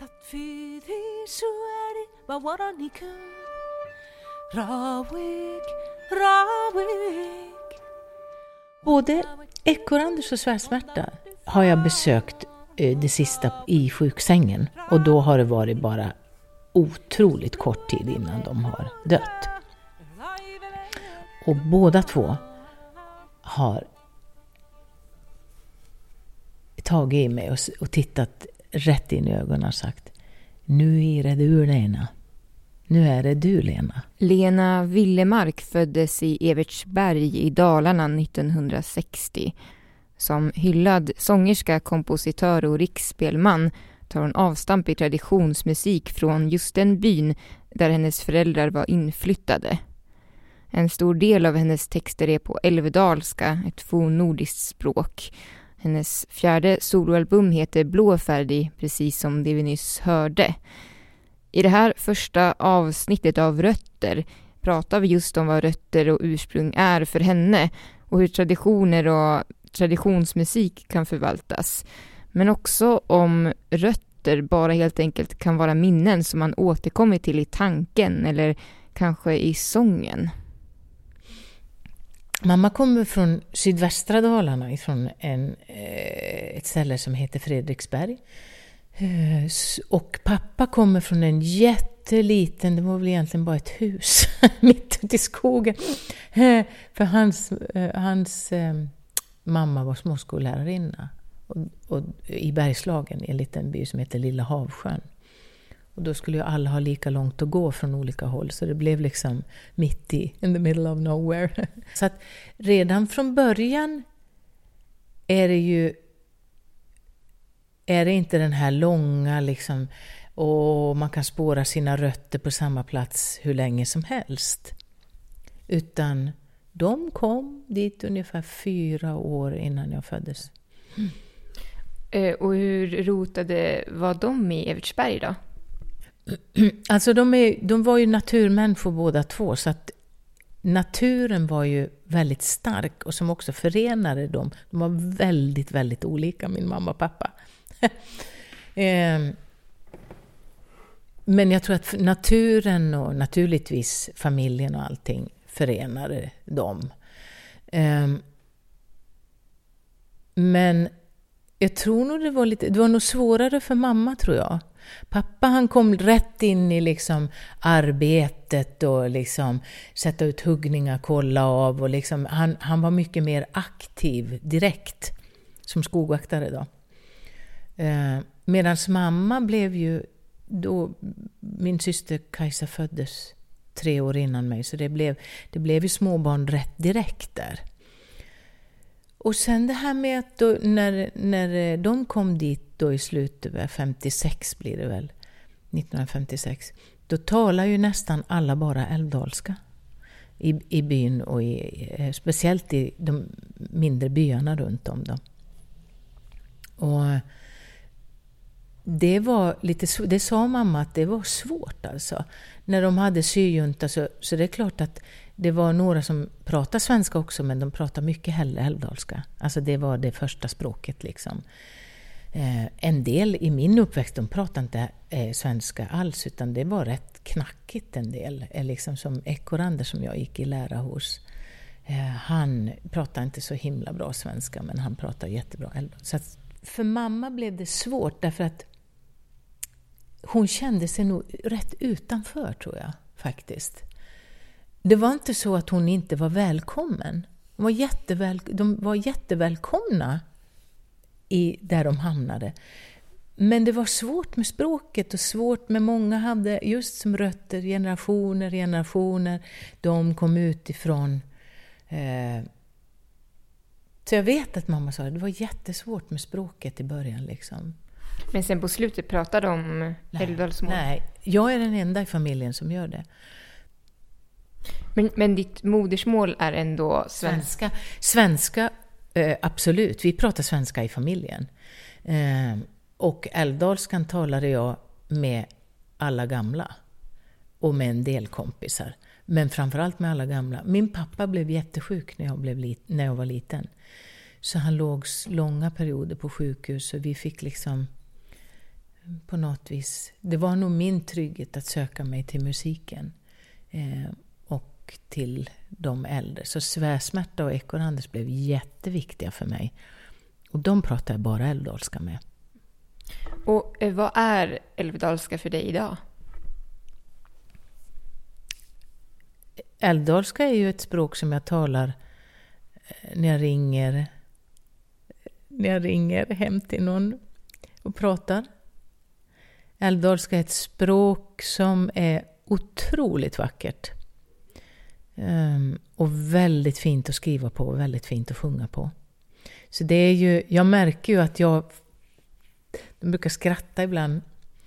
Både Ekorranders och Svärsmärta har jag besökt det sista i sjuksängen. Och då har det varit bara otroligt kort tid innan de har dött. Och båda två har tagit i mig och tittat rätt in i ögonen och sagt: nu är det du, Lena. Nu är det du, Lena. Lena Willemark föddes i Evertsberg i Dalarna 1960. Som hyllad sångerska, kompositör och riksspelman tar hon avstamp i traditionsmusik från just den byn där hennes föräldrar var inflyttade. En stor del av hennes texter är på älvdalska, ett fornnordiskt språk. Hennes 4:e soloalbum heter Blåfärdig, precis som det vi nyss hörde. I det här första avsnittet av Rötter pratar vi just om vad rötter och ursprung är för henne och hur traditioner och traditionsmusik kan förvaltas. Men också om rötter bara helt enkelt kan vara minnen som man återkommer till i tanken eller kanske i sången. Mamma kommer från sydvästra Dalarna, ifrån ett ställe som heter Fredriksberg. Och pappa kommer från en jätteliten, det var väl egentligen bara ett hus mitt ute i skogen. För hans mamma var småskollärarinna och i Bergslagen, i en liten by som heter Lilla Havsjön. Och då skulle ju alla ha lika långt att gå från olika håll. Så det blev liksom mitt in the middle of nowhere. Så att redan från början är det inte den här långa liksom, och man kan spåra sina rötter på samma plats hur länge som helst. Utan de kom dit ungefär 4 år innan jag föddes. Och hur rotade var de i Evertsberg då? Alltså de var ju naturmänniskor båda två, så att naturen var ju väldigt stark och som också förenade dem. De var väldigt, väldigt olika, min mamma och pappa. Men jag tror att naturen och naturligtvis familjen och allting förenade dem. Men jag tror nog det var nog svårare för mamma, tror jag. Pappa, han kom rätt in i liksom arbetet och liksom sätta ut huggningar, kolla av och liksom, han var mycket mer aktiv direkt som skogvaktare då. Medan mamma blev ju då, min syster Kajsa föddes 3 år innan mig, så det blev ju småbarn rätt direkt där. Och sen det här med att då, när de kom dit då i slutet, 56 blir det väl, 1956, då talar ju nästan alla bara älvdalska i byn och speciellt i de mindre byarna runt om dem. Och det var lite, det sa mamma att det var svårt alltså. När de hade syjunta så det är klart att det var några som pratade svenska också, men de pratade mycket hellre älvdalska. Alltså det var det första språket liksom. En del i min uppväxt, de pratade inte svenska alls, utan det var rätt knackigt en del. Liksom som Ekorrander som jag gick i lära hos. Han pratade inte så himla bra svenska, men han pratade jättebra älvdalska. Så att för mamma blev det svårt därför att hon kände sig nog rätt utanför, tror jag faktiskt. Det var inte så att hon inte var välkommen. De var jättevälkomna där de hamnade. Men det var svårt med språket och svårt med många hade just som rötter generationer. De kom utifrån. Så jag vet att mamma sa att det var jättesvårt med språket i början liksom. Men sen på slutet pratade de om älvdalsmål? Nej, jag är den enda i familjen som gör det. Men ditt modersmål är ändå svenska? Svenska, absolut. Vi pratar svenska i familjen. Och älvdalskan talade jag med alla gamla. Och med en del kompisar. Men framförallt med alla gamla. Min pappa blev jättesjuk när jag var liten. Så han låg långa perioder på sjukhus. Och vi fick liksom på något vis. Det var nog min trygghet att söka mig till musiken. Och till de äldre. Så Svärsmärta och Ekorranders blev jätteviktiga för mig. Och de pratar jag bara älvdalska med. Och vad är älvdalska för dig idag? Älvdalska är ju ett språk som jag talar när jag ringer hem till någon och pratar. Älvdalska är ett språk som är otroligt vackert. Och väldigt fint att skriva på och väldigt fint att sjunga på. Så det är ju, jag märker ju att de brukar skratta ibland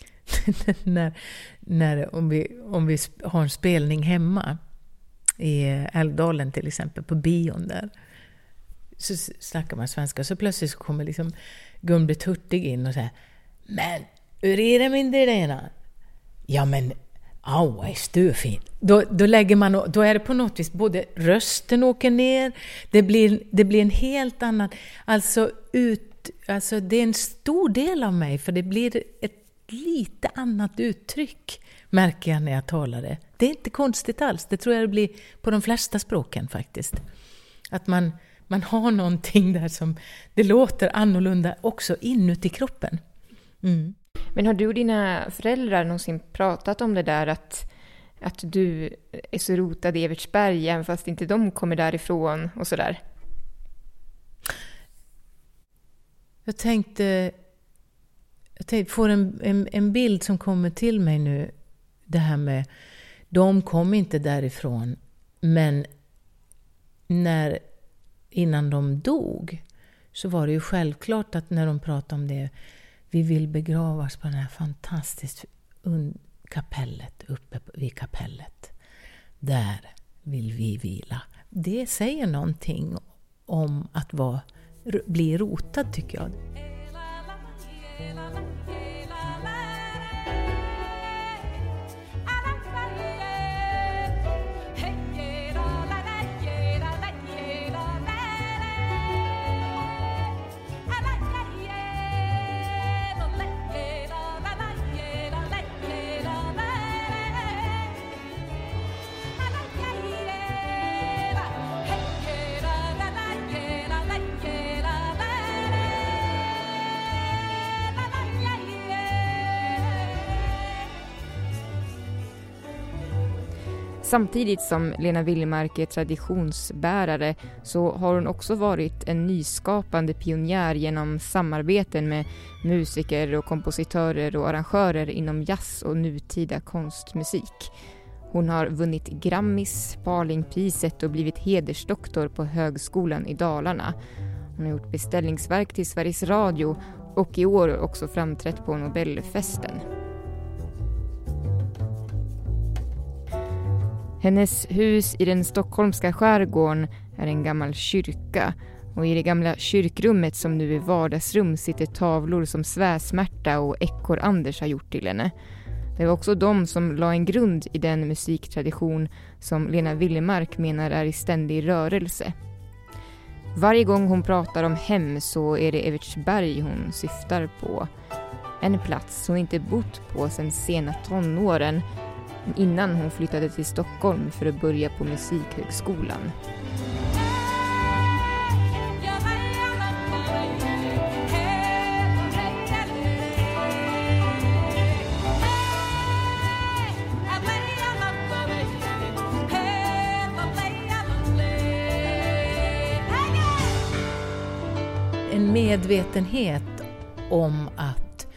om vi har en spelning hemma i Älvdalen till exempel, på bion där. Så snackar man svenska, så plötsligt så kommer liksom Gun-Britt Hurtig in och säger: men, hur är det min Direna? Ja men, är stufin. Då lägger man, då är det på något vis, både rösten åker ner, det blir en helt annan, alltså det är en stor del av mig, för det blir ett lite annat uttryck, märker jag när jag talar det. Det är inte konstigt alls, det tror jag det blir på de flesta språken faktiskt. Att man har någonting där som det låter annorlunda också inuti kroppen. Mm. Men har du och dina föräldrar någonsin pratat om det där att du är så rotad i Evertsberg även fast inte de kommer därifrån och sådär? Jag tänkte få en bild som kommer till mig nu. Det här med, de kom inte därifrån, men innan de dog så var det ju självklart att när de pratade om det, vi vill begravas på det här fantastiskt kapellet, uppe vid kapellet. Där vill vi vila. Det säger någonting om att bli rotad, tycker jag. Samtidigt som Lena Willemark är traditionsbärare så har hon också varit en nyskapande pionjär genom samarbeten med musiker och kompositörer och arrangörer inom jazz och nutida konstmusik. Hon har vunnit Grammis, Sparlingpriset och blivit hedersdoktor på Högskolan i Dalarna. Hon har gjort beställningsverk till Sveriges Radio och i år också framträtt på Nobelfesten. Hennes hus i den stockholmska skärgården är en gammal kyrka, och i det gamla kyrkrummet som nu är vardagsrum sitter tavlor som Svärsmärta och Ekorranders har gjort till henne. Det var också de som la en grund i den musiktradition som Lena Willemark menar är i ständig rörelse. Varje gång hon pratar om hem så är det Evertsberg hon syftar på. En plats hon inte bott på sedan sena tonåren, innan hon flyttade till Stockholm för att börja på Musikhögskolan. En medvetenhet om att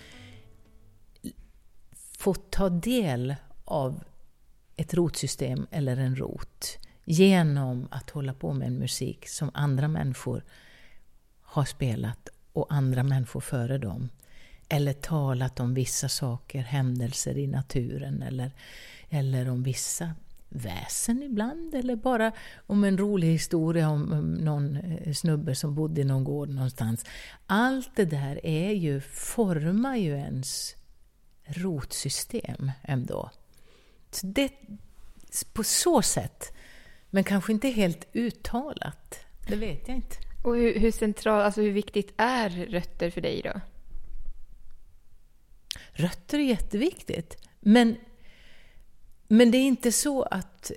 få ta del av ett rotsystem eller en rot genom att hålla på med en musik som andra människor har spelat och andra människor före dem, eller talat om vissa saker, händelser i naturen eller om vissa väsen ibland, eller bara om en rolig historia om någon snubbe som bodde i någon gård någonstans. Allt det där formar ju ens rotsystem ändå. Så det, på så sätt, men kanske inte helt uttalat, det vet jag inte. Och hur viktigt är rötter för dig då? rötter är jätteviktigt. Men det är inte så att...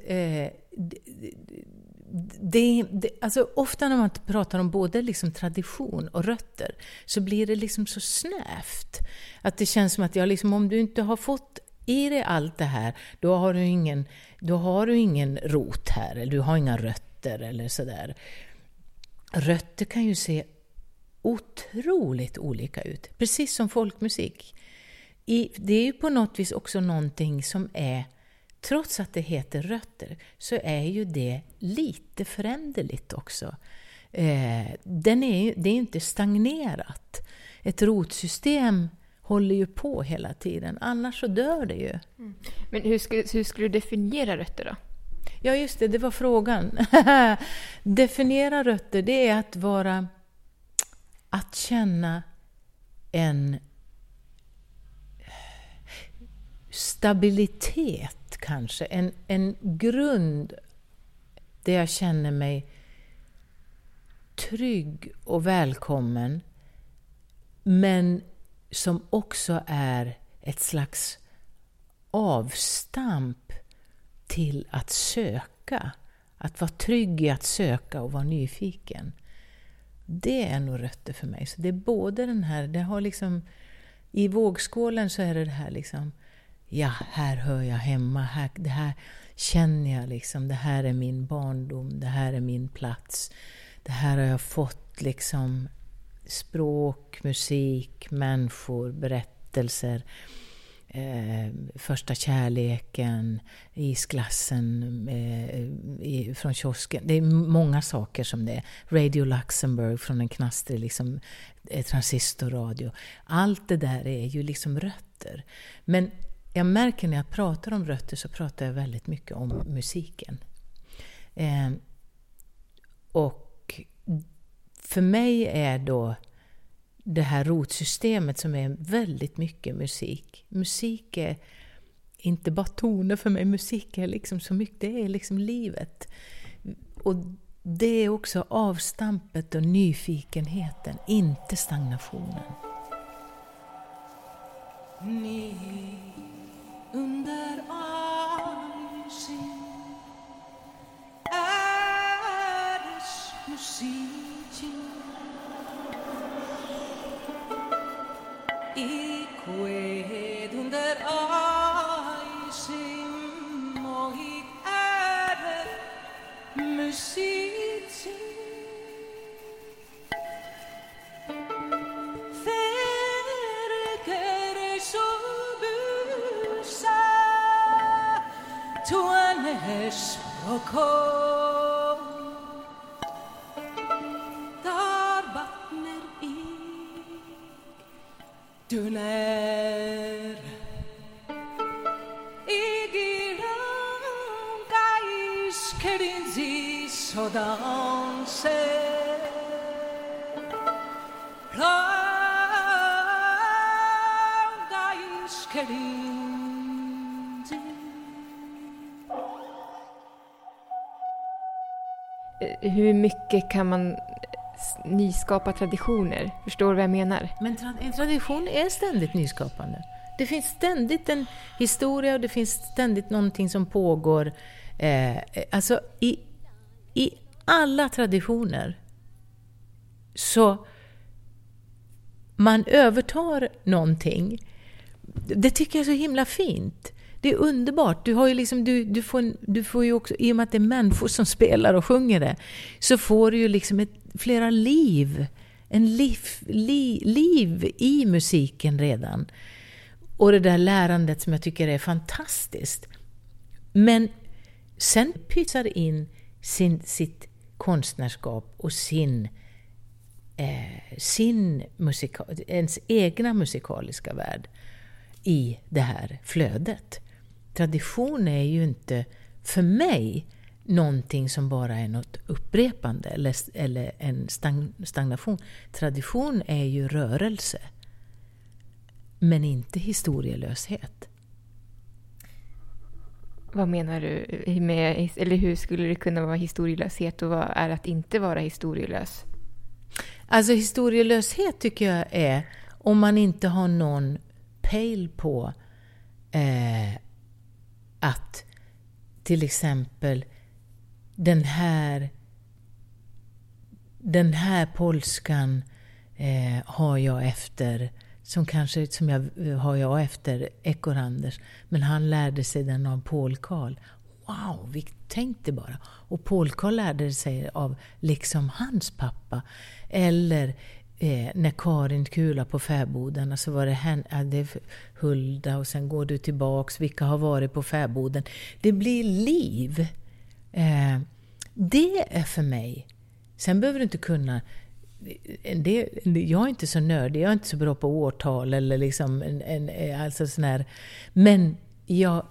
alltså ofta när man pratar om både liksom tradition och rötter så blir det liksom så snävt. Att det känns som att liksom, om du inte har fått i dig allt det här, då har du ingen rot här, eller du har inga rötter eller sådär. Rötter kan ju se otroligt olika ut, precis som folkmusik. Det är ju på något vis också någonting som är, trots att det heter rötter, så är ju det lite föränderligt också. Det är ju inte stagnerat. Ett rotsystem håller ju på hela tiden, annars så dör det ju. Mm. Men hur skulle du definiera rötter då? Ja just det var frågan. Definiera rötter, det är att känna en stabilitet kanske, en grund där jag känner mig trygg och välkommen, men som också är ett slags avstamp till att söka, att vara trygg i att söka och vara nyfiken. Det är nog rötter för mig. Så det är både den här, det har liksom, i vågskålen så är det här liksom, ja, här hör jag hemma, det här känner jag liksom, det här är min barndom, det här är min plats, det här har jag fått liksom, språk, musik, människor, berättelser, första kärleken, isglassen från kiosken. Det är många saker som det är. Radio Luxemburg från en knastrig liksom, transistorradio. Allt det där är ju liksom rötter. Men jag märker när jag pratar om rötter så pratar jag väldigt mycket om musiken. Och för mig är då det här rotsystemet som är väldigt mycket musik. Musik är inte bara toner för mig, musik är liksom så mycket, det är liksom livet. Och det är också avstampet och nyfikenheten, inte stagnationen. Ni under arsen äres musiken i kved under arsen och i äres musiken färger så busa tuanes språkor där vattner i duner igiran gais kerinzi så danser gais kerinzi. Hur mycket kan man nyskapa traditioner? Förstår du vad jag menar? Men en tradition är ständigt nyskapande. Det finns ständigt en historia och det finns ständigt någonting som pågår. Alltså i alla traditioner så man övertar någonting. Det tycker jag är så himla fint. Det är underbart. Du har ju liksom, du får ju också, i och med att det är människor som spelar och sjunger det, så får du ju liksom flera liv. Liv i musiken redan. Och det där lärandet som jag tycker är fantastiskt. Men sen pytsar in sitt konstnärskap och ens egna musikaliska värld i det här flödet. Tradition är ju inte för mig någonting som bara är något upprepande eller en stagnation. Tradition är ju rörelse, men inte historielöshet. Vad menar du med, eller hur skulle det kunna vara historielöshet och vad är att inte vara historielös? Alltså historielöshet tycker jag är om man inte har någon pejl på att till exempel den här polskan har jag efter efter Ekoranders, men han lärde sig den av Paul Karl. Wow, vi tänkte bara. Och Paul Karl lärde sig av liksom hans pappa. Eller när Karin kula på fäboden, så var det Hulda, och sen går du tillbaks, vilka har varit på fäboden. Det blir liv. Det är för mig. Sen behöver du inte kunna jag är inte så nördig, jag är inte så bra på årtal eller liksom alltså sån här, men jag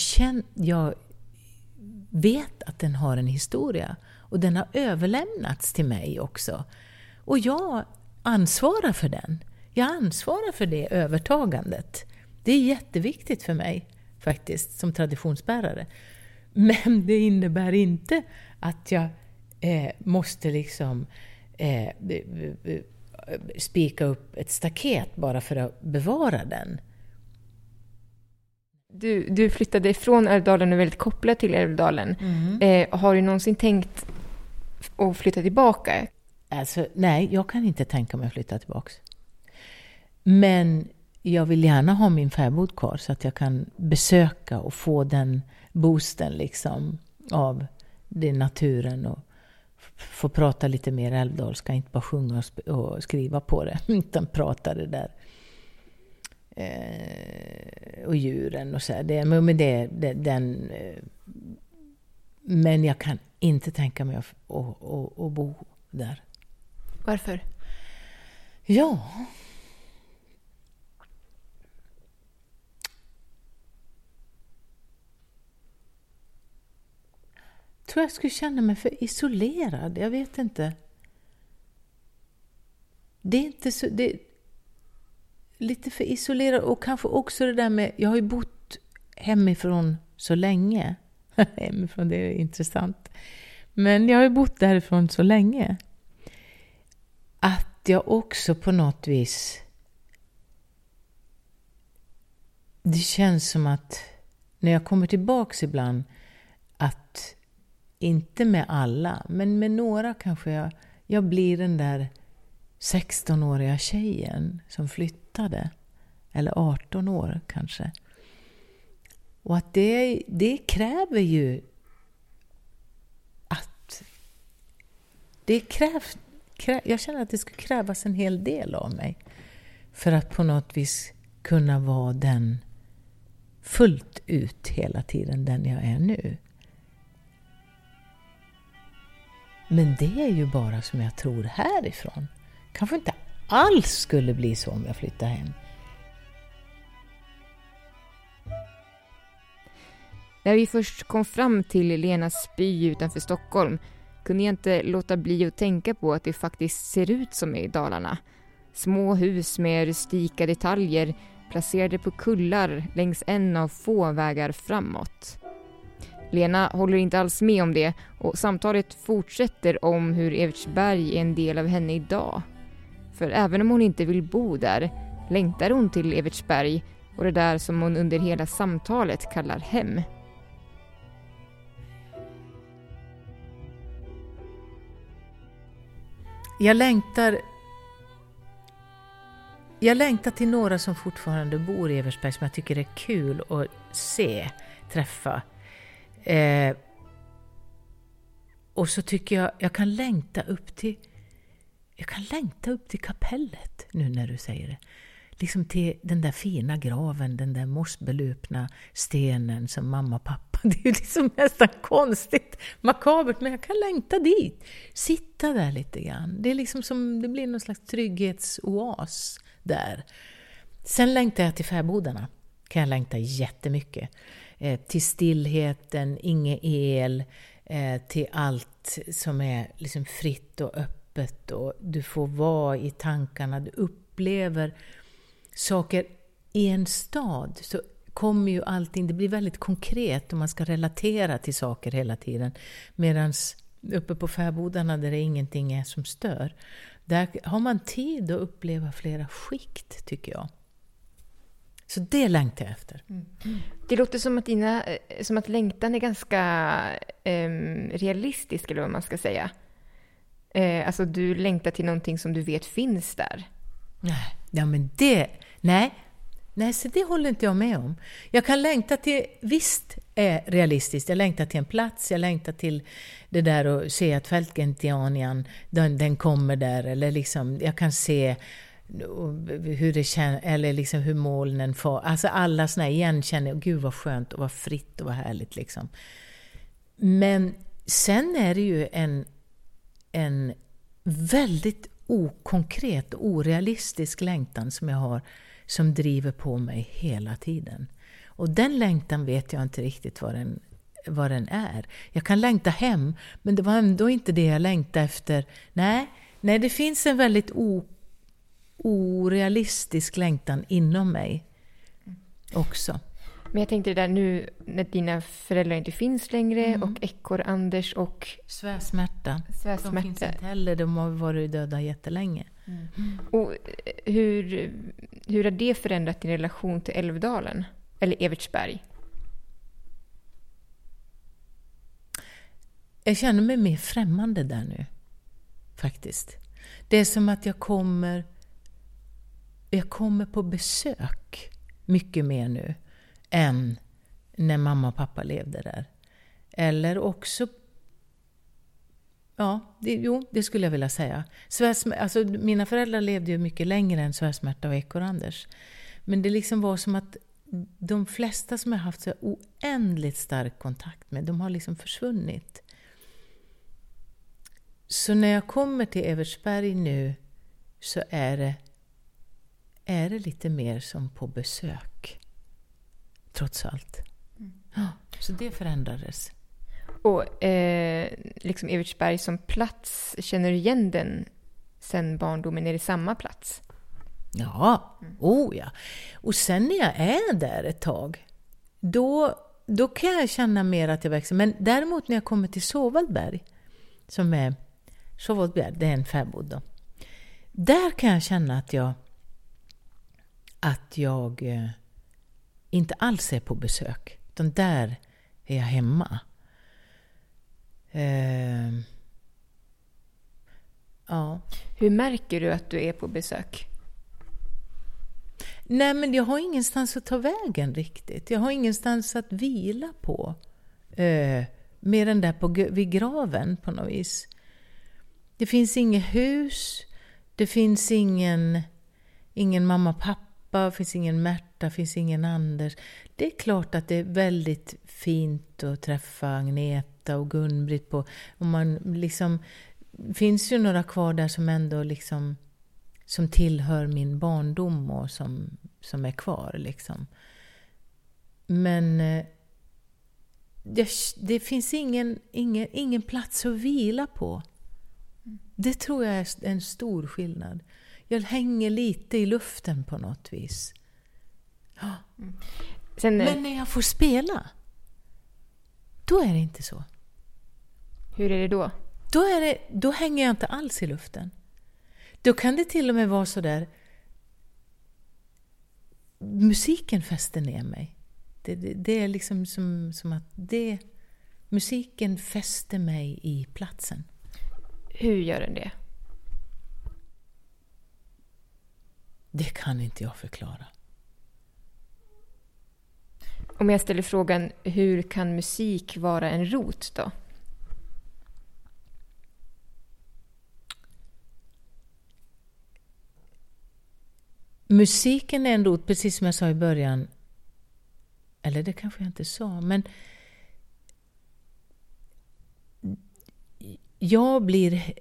vet att den har en historia och den har överlämnats till mig också, och jag ansvarar för den. Jag ansvarar för det övertagandet. Det är jätteviktigt för mig faktiskt som traditionsbärare, men det innebär inte att jag måste liksom spika upp ett staket bara för att bevara den. Du flyttade ifrån Älvdalen och är väldigt kopplad till Älvdalen. Har du någonsin tänkt att flytta tillbaka? Alltså, nej, jag kan inte tänka mig att flytta tillbaka. Men jag vill gärna ha min fäbod kvar så att jag kan besöka och få den boosten liksom av den naturen och få prata lite mer älvdalska, inte bara sjunga och skriva på det, utan prata det där. Och djuren och så här. Men jag kan inte tänka mig att bo där. Varför? Ja. Tror jag skulle känna mig för isolerad. Jag vet inte. Det är inte så... Det är lite för isolerad. Och kanske också det där med... Jag har ju bott hemifrån så länge. Hemifrån, det är intressant. Men jag har ju bott därifrån så länge. Att jag också på något vis... Det känns som att när jag kommer tillbaks ibland att... Inte med alla, men med några kanske jag blir den där 16-åriga tjejen som flyttade. Eller 18 år kanske. Och att det kräver ju att... jag känner att det skulle krävas en hel del av mig. För att på något vis kunna vara den fullt ut hela tiden, den jag är nu. Men det är ju bara som jag tror härifrån. Kanske inte alls skulle bli så om jag flyttar hem. När vi först kom fram till Lenas by utanför Stockholm kunde jag inte låta bli att tänka på att det faktiskt ser ut som i Dalarna. Små hus med rustika detaljer placerade på kullar längs en av få vägar framåt. Lena håller inte alls med om det och samtalet fortsätter om hur Evertsberg är en del av henne idag. För även om hon inte vill bo där längtar hon till Evertsberg och det där som hon under hela samtalet kallar hem. Jag längtar till några som fortfarande bor i Evertsberg som jag tycker är kul att träffa. Och så tycker jag kan längta upp till kapellet nu när du säger det. Liksom till den där fina graven, den där mossbelupna stenen som mamma och pappa. Det är ju liksom nästan konstigt, makabert, men jag kan längta dit. Sitta där lite grann. Det är liksom som det blir någon slags trygghetsoas där. Sen längtar jag till fäbodarna. Kan jag längta jättemycket. Till stillheten, ingen el, till allt som är liksom fritt och öppet och du får vara i tankarna, du upplever saker i en stad så kommer ju allting, det blir väldigt konkret och man ska relatera till saker hela tiden. Medan uppe på fäbodarna där det ingenting är som stör, där har man tid att uppleva flera skikt tycker jag. Så det längtar jag efter. Det låter som att längtan är ganska realistisk, eller vad man ska säga. Alltså du längtar till någonting som du vet finns där. Nej, så det håller inte jag med om. Jag kan längta till, visst är realistiskt, jag längtar till en plats, jag längtar till det där och se att Fältgentianian, den kommer där, eller liksom, jag kan se hur det känns, eller liksom hur molnen får, alltså alla såna här igenkänner, gud vad skönt och vad fritt och vad härligt liksom. Men sen är det ju en väldigt okonkret och orealistisk längtan som jag har, som driver på mig hela tiden. Och den längtan vet jag inte riktigt vad den är. Jag kan längta hem, men det var ändå inte det jag längtade efter. Nej, det finns en väldigt orealistisk längtan inom mig också. Men jag tänkte det där nu när dina föräldrar inte finns längre och Ekorr-Anders och Svärsmärta. De finns inte heller, de har varit döda jättelänge. Och hur har det förändrat din relation till Älvdalen eller Evertsberg? Jag känner mig mer främmande där nu, faktiskt. Det är som att jag kommer på besök mycket mer nu än när mamma och pappa levde där. Eller också, det skulle jag vilja säga. Alltså, mina föräldrar levde ju mycket längre än Svärsmärta och Ekorr-Anders. Men det liksom var som att de flesta som jag haft så oändligt stark kontakt med, de har liksom försvunnit. Så när jag kommer till Evertsberg nu så är det lite mer som på besök. Trots allt. Ja, så det förändrades. Och liksom Evertsberg som plats, känner du igen den sen barndomen? Är det samma plats? Ja, ja. Och sen när jag är där ett tag, då kan jag känna mer att jag växer. Men däremot när jag kommer till Sovaldberg, Sovaldberg, det är en fäbod då. Där kan jag känna att jag inte alls är på besök. Utan där är jag hemma. Ja. Hur märker du att du är på besök? Nej, men jag har ingenstans att ta vägen riktigt. Jag har ingenstans att vila på. Mer än där vid graven på något vis. Det finns inget hus. Det finns ingen mamma och pappa. Det finns ingen Märta. Det finns ingen Anders. Det är klart att det är väldigt fint att träffa Agneta och Gun-Britt på. Och man liksom, finns ju några kvar där som ändå liksom, som tillhör min barndom och som är kvar liksom. Men det finns ingen plats att vila på. Det tror jag är en stor skillnad. Jag hänger lite i luften på något vis. Ja. Men när jag får spela, då är det inte så. Hur är det då? Då hänger jag inte alls i luften. Då kan det till och med vara så där. Musiken fäster ner mig. Det är liksom som att musiken fäster mig i platsen. Hur gör den det? Det kan inte jag förklara. Om jag ställer frågan, hur kan musik vara en rot då? Musiken är en rot, precis som jag sa i början. Eller det kanske jag inte sa, men jag blir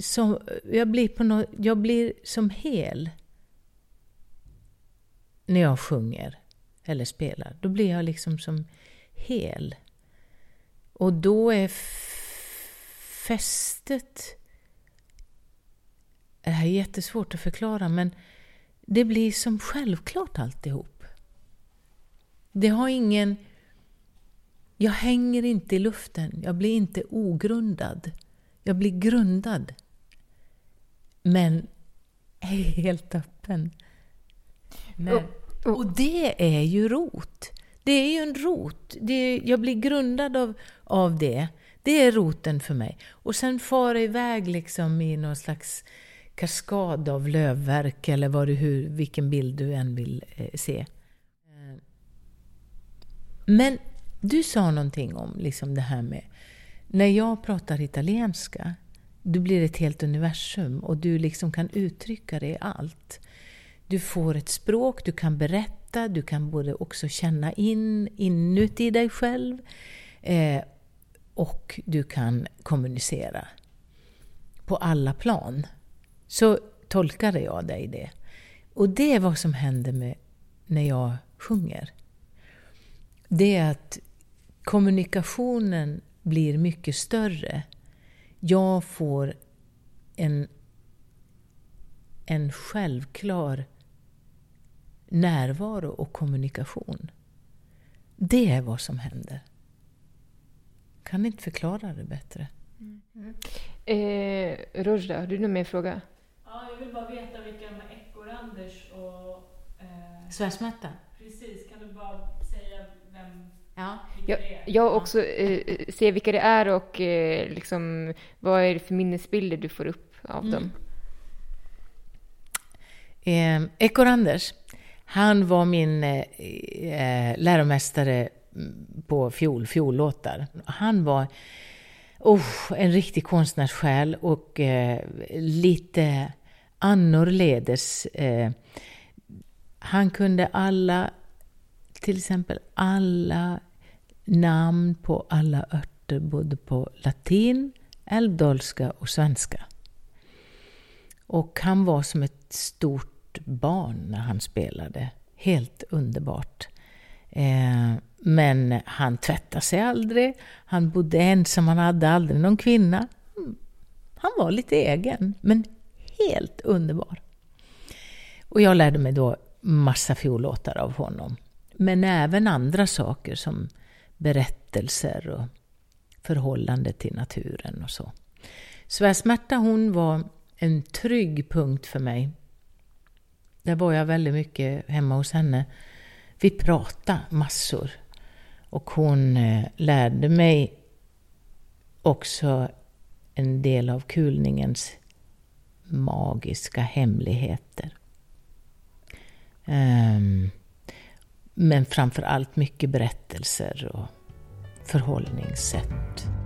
som hel när jag sjunger eller spelar. Då blir jag liksom som hel. Och då är fästet, det här är jättesvårt att förklara, men det blir som självklart alltihop. Det har ingen, jag hänger inte i luften, jag blir inte ogrundad. Jag blir grundad, men är helt öppen. Och det är ju rot. Det är ju en rot. Jag blir grundad av det. Det är roten för mig. Och sen fara iväg liksom i någon slags kaskad av lövverk eller vilken bild du än vill se. Men du sa någonting om liksom det här med när jag pratar italienska, du blir ett helt universum och du liksom kan uttrycka det i allt. Du får ett språk, du kan berätta, du kan både också känna inuti dig själv och du kan kommunicera på alla plan. Så tolkade jag dig det. Och det är vad som händer när jag sjunger. Det är att kommunikationen blir mycket större. Jag får en självklar närvaro och kommunikation. Det är vad som händer. Kan inte förklara det bättre. Rojda, har du någon mer fråga? Ja, jag vill bara veta vilka med Ekoranders och... Svärsmätta? Precis, kan du bara säga vilka det är? Jag också ser vilka det är och liksom, vad är det för minnesbilder du får upp av dem? Ekoranders, han var min läromästare på fiollåtar. Han var en riktig konstnärssjäl och lite annorledes. Han kunde till exempel alla namn på alla örter, både på latin, älvdalska och svenska. Och han var som ett stort barn när han spelade. Helt underbart. Men han tvättade sig aldrig. Han bodde ensam, han hade aldrig någon kvinna. Han var lite egen, men helt underbar. Och jag lärde mig då massa fiollåtar av honom. Men även andra saker som berättelser och förhållande till naturen och så. Svärsmätta, hon var en trygg punkt för mig. Där var jag väldigt mycket hemma hos henne. Vi pratade massor. Och hon lärde mig också en del av kulningens magiska hemligheter. Men framför allt mycket berättelser och förhållningssätt.